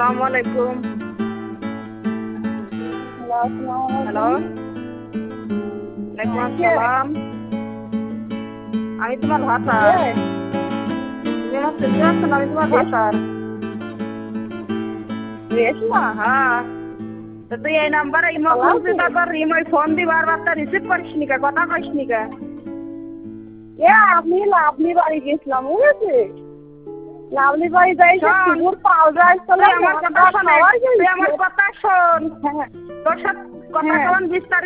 আসসালামু আলাইকুম। হ্যালো, ওয়ালাইকুম আসসালাম। আমি তোমার ভাতার। তুমি আমার চিনতে পারছো না? আমি তোমার ভাতার। রেশমা হ্যাঁ, তো তুই এই নাম্বারে ইমো খুলছি, তারপর ইমোয় ফোন দি বারবার, তা রিসিভ করিস নি কে, কথা কইস নি কে? আমি লাভলি বাড়ি গেছিলাম, বুঝেছি। লাভলি বাড়ি যাই পুকুর পাউডার তুই আমার কথা শোন, তুই আমার কথা শোন। তোর সাথে কথা কেমন বিস্তারিত